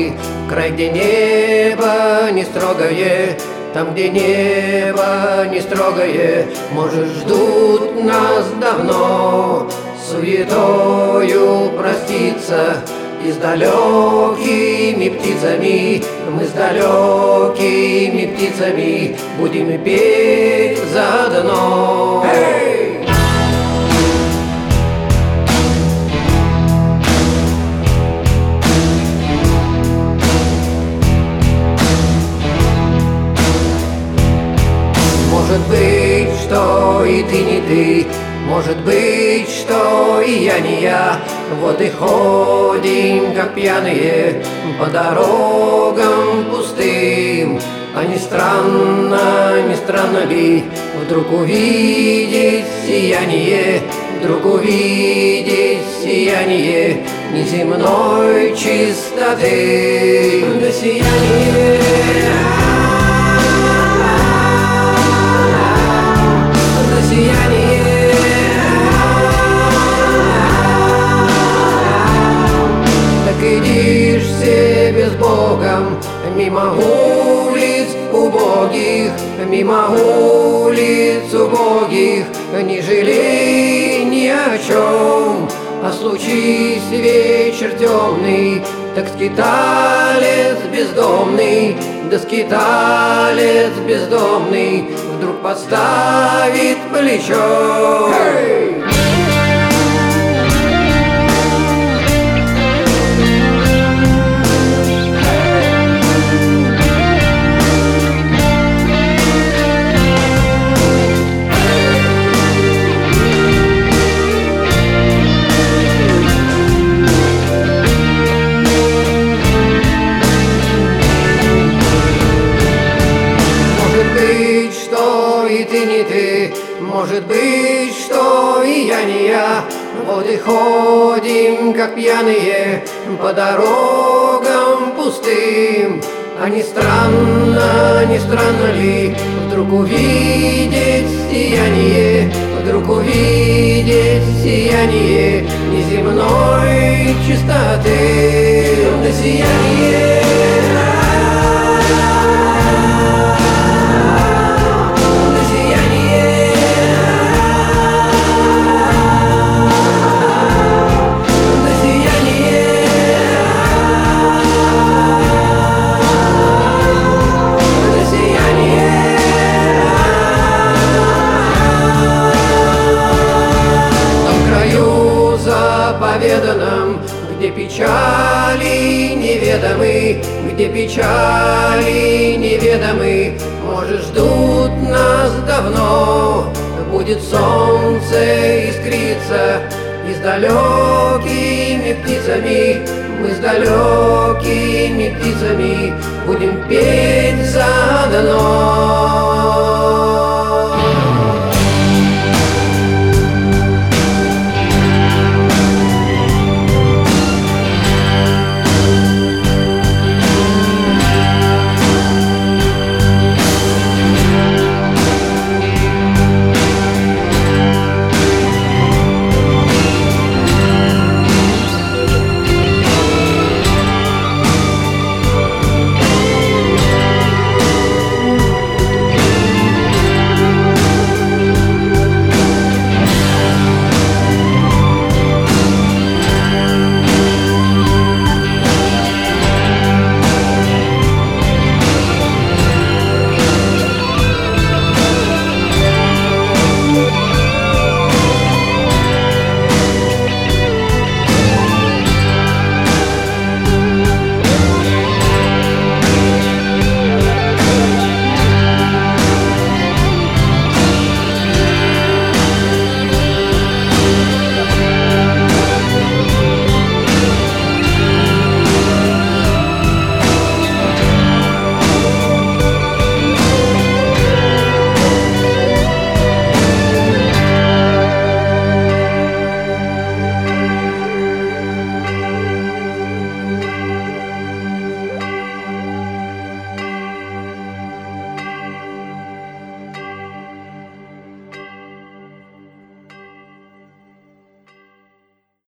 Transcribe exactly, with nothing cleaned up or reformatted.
пожалуй, край, где небо не строгое, там, где небо не строгое, может, ждут нас давно, суетою проститься. И с далекими птицами, мы с далекими птицами будем петь заодно. Hey! Может быть, что и ты не ты, может быть, что и я не я. Вот и ходим, как пьяные, по дорогам пустым. А не странно, не странно ли вдруг увидеть сияние, вдруг увидеть сияние неземной чистоты. Да сияние, да сияние. Идишь себе с Богом мимо улиц убогих, мимо улиц убогих, не жалей ни о чем. А случись вечер темный, так скиталец бездомный, да скиталец бездомный вдруг подставит плечо. Hey! И ты не ты, может быть, что и я не я. Вот и ходим, как пьяные, по дорогам пустым. А не странно, не странно ли вдруг увидеть сияние, вдруг увидеть сияние неземной чистоты. Да сияние. Заповеданном, где печали неведомы, где печали неведомы, может, ждут нас давно. Будет солнце искриться, и с далекими птицами, мы с далекими